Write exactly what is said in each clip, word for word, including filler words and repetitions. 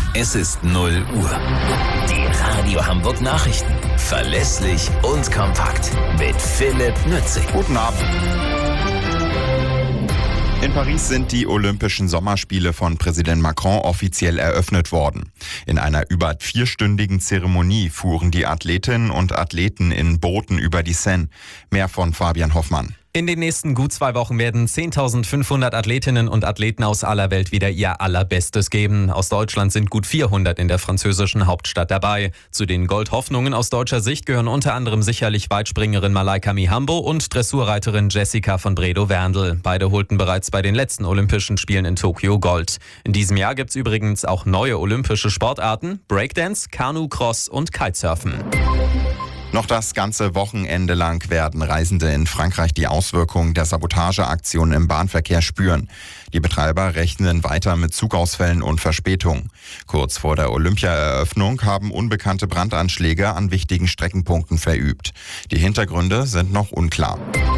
Es ist null Uhr. Die Radio Hamburg Nachrichten. Verlässlich und kompakt. Mit Philipp Nützig. Guten Abend. In Paris sind die Olympischen Sommerspiele von Präsident Macron offiziell eröffnet worden. In einer über vierstündigen Zeremonie fuhren die Athletinnen und Athleten in Booten über die Seine. Mehr von Fabian Hoffmann. In den nächsten gut zwei Wochen werden zehntausendfünfhundert Athletinnen und Athleten aus aller Welt wieder ihr Allerbestes geben. Aus Deutschland sind gut vierhundert in der französischen Hauptstadt dabei. Zu den Goldhoffnungen aus deutscher Sicht gehören unter anderem sicherlich Weitspringerin Malaika Mihambo und Dressurreiterin Jessica von Bredow-Werndl. Beide holten bereits bei den letzten Olympischen Spielen in Tokio Gold. In diesem Jahr gibt es übrigens auch neue olympische Sportarten: Breakdance, Kanu, Cross und Kitesurfen. Noch das ganze Wochenende lang werden Reisende in Frankreich die Auswirkungen der Sabotageaktion im Bahnverkehr spüren. Die Betreiber rechnen weiter mit Zugausfällen und Verspätungen. Kurz vor der Olympiaeröffnung haben unbekannte Brandanschläge an wichtigen Streckenpunkten verübt. Die Hintergründe sind noch unklar.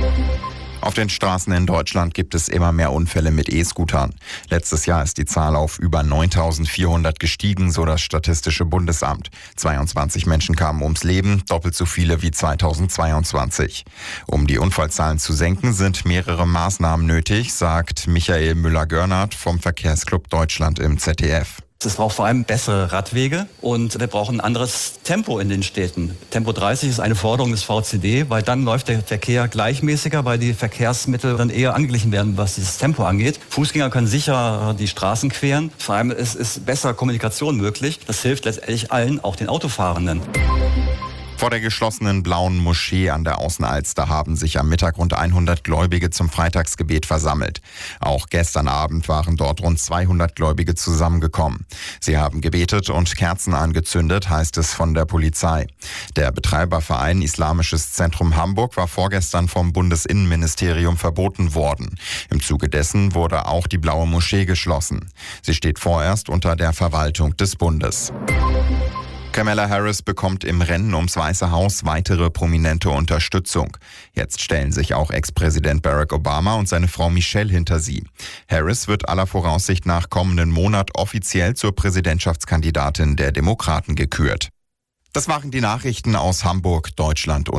Auf den Straßen in Deutschland gibt es immer mehr Unfälle mit E-Scootern. Letztes Jahr ist die Zahl auf über neuntausendvierhundert gestiegen, so das Statistische Bundesamt. zweiundzwanzig Menschen kamen ums Leben, doppelt so viele wie zweitausendzweiundzwanzig. Um die Unfallzahlen zu senken, sind mehrere Maßnahmen nötig, sagt Michael Müller-Görnert vom Verkehrsclub Deutschland im Z D F. Es braucht vor allem bessere Radwege und wir brauchen ein anderes Tempo in den Städten. Tempo dreißig ist eine Forderung des V C D, weil dann läuft der Verkehr gleichmäßiger, weil die Verkehrsmittel dann eher angeglichen werden, was dieses Tempo angeht. Fußgänger können sicher die Straßen queren. Vor allem ist, ist bessere Kommunikation möglich. Das hilft letztendlich allen, auch den Autofahrenden. Vor der geschlossenen Blauen Moschee an der Außenalster haben sich am Mittag rund hundert Gläubige zum Freitagsgebet versammelt. Auch gestern Abend waren dort rund zweihundert Gläubige zusammengekommen. Sie haben gebetet und Kerzen angezündet, heißt es von der Polizei. Der Betreiberverein Islamisches Zentrum Hamburg war vorgestern vom Bundesinnenministerium verboten worden. Im Zuge dessen wurde auch die Blaue Moschee geschlossen. Sie steht vorerst unter der Verwaltung des Bundes. Kamala Harris bekommt im Rennen ums Weiße Haus weitere prominente Unterstützung. Jetzt stellen sich auch Ex-Präsident Barack Obama und seine Frau Michelle hinter sie. Harris wird aller Voraussicht nach kommenden Monat offiziell zur Präsidentschaftskandidatin der Demokraten gekürt. Das waren die Nachrichten aus Hamburg, Deutschland und